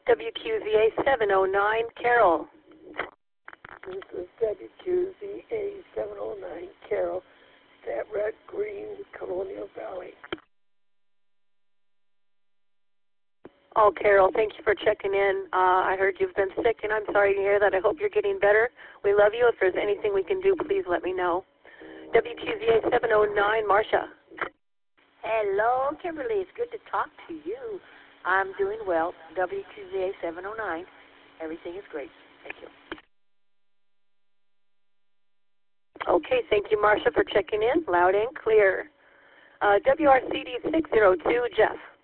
WQZA 709, Carol. This is WQZA 709, Carol, Stat Red Green, Colonial Valley. Oh, Carol, thank you for checking in. I heard you've been sick, and I'm sorry to hear that. I hope you're getting better. We love you. If there's anything we can do, please let me know. WQZA 709, Marcia. Hello, Kimberly. It's good to talk to you. I'm doing well. WQZA 709. Everything is great. Thank you. Okay, thank you, Marcia, for checking in. Loud and clear. WRCD 602, Jeff.